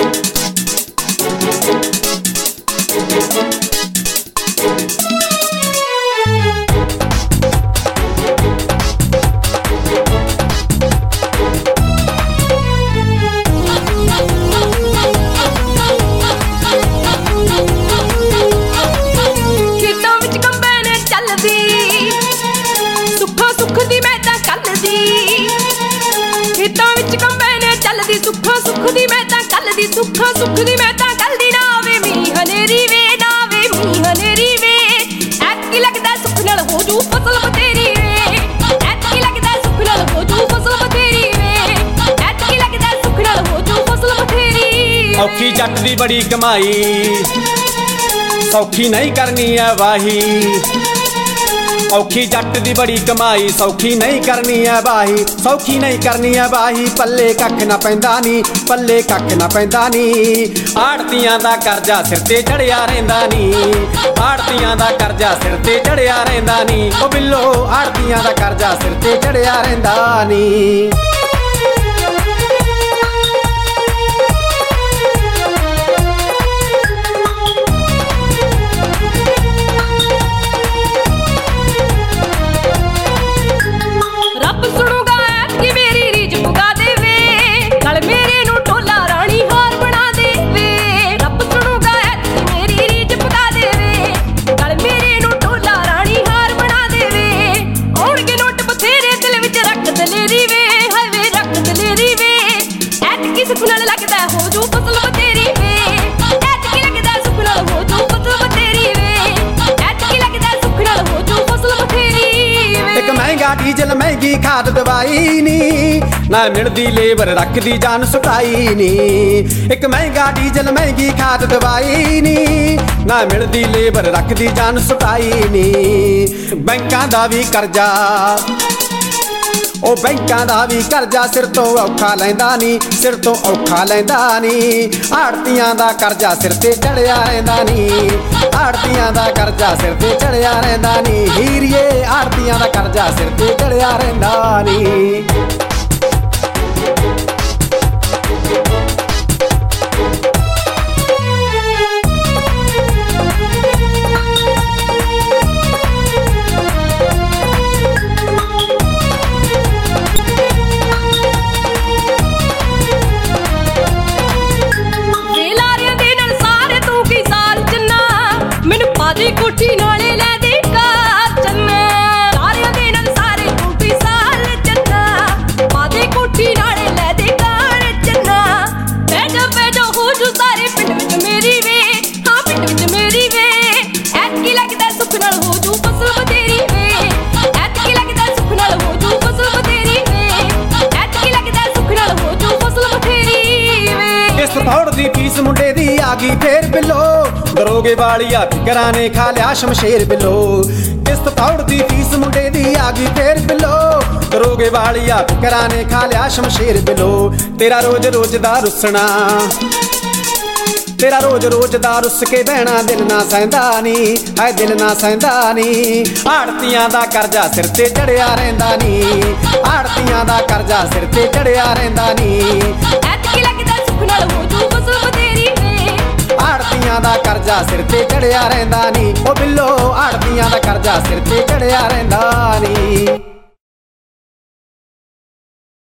सुख दी मैं तां कल दी सुख दी मैं तां कल दी ना वे मींह हनेरी वे ना वे मींह हनेरी वे ऐतकी लगदा सुख नाल हो जू फसल बतेरी वे ऐतकी लगदा सुख नाल हो जू फसल बतेरी वे ऐतकी लगदा सुख नाल हो जू फसल बतेरी औखी जट दी बड़ी कमाई सौखी नहीं करनी है वाही औखी जट दी बड़ी कमाई सौखी नहीं करनी है वाही सौखी नहीं करनी है वाही पल्ले कख ना पैंदा नी पल्ले कख ना पैंदा नी आड़तियां दा करजा सिर ते चढ़िया रहिंदा नी आड़तियां दा करजा सिर ते चढ़िया रहिंदा नी ओ बिल्लो आड़तियां दा करजा सिर ते चढ़िया रहिंदा नी सुख नाल लगदा हो जू फसल बतेरी वे ऐतकी लगदा सुख नाल हो जू फसल बतेरी वे ऐतकी लगदा सुख नाल हो जू फसल बतेरी वे एक महंगा डीजल महंगी खाद दवाई नी ना मिलदी लेबर रखदी जान सुटाई नी एक महंगा डीजल महंगी खाद दवाई नी ना मिलदी लेबर रखदी जान सुटाई नी बैंकां दा भी करजा ओ बैंकां दा भी करजा सिर तो औखा लैंदा नी सिर तो औखा लैंदा नी आड़तियां दा करजा सिर ते चढ़िया रहिंदा नी आड़तियां दा करजा सिर ते चढ़िया रहिंदा नी हीरिए आड़तियां दा करजा सिर ते चढ़िया रहिंदा नी कोठी नाले ले दे चन्ना सारे दे नाल सारे कोठी साल चन्ना मादे कोठी नाले ले दे चन्ना बैठो हो जू सारे पिंड विच मेरी वे हां पिंड विच मेरी वे ऐतकी लगदा सुख नाल हो जू फसल बतेरी वे ऐतकी लगदा सुख नाल हो जू फसल बतेरी वे ऐतकी लगदा सुख नाल हो जू फसल बतेरी वे किस्त थोड़ दी फीस मुंडे दी आ गई फेर बिलो दरोगे वालिया फिकरा ने खा लिया शमशेर बिलो किस्त फौड़ दी फीस मुंडे दी आ गई फेर बिलो दरोगे वालिया फिकरा ने खा लिया शमशेर बिलो तेरा रोज रोज दा रुसना तेरा रोज रोज दा रुस के बहना दिल ना सहंदा नी है दिल ना सहंदा नी आड़तियां दा करजा सिर ते चढ़िया रहिंदा नी आड़तियां दा करजा सिर ते चढ़िया रहिंदा नी ऐतकी लगदा सुख नाल हो जू फसल बतेरी आड़तियां दा करजा सिर ते चढ़िया रहिंदा नी ओ बिल्लो आड़तियां दा करजा सिर ते चढ़िया रहिंदा नी।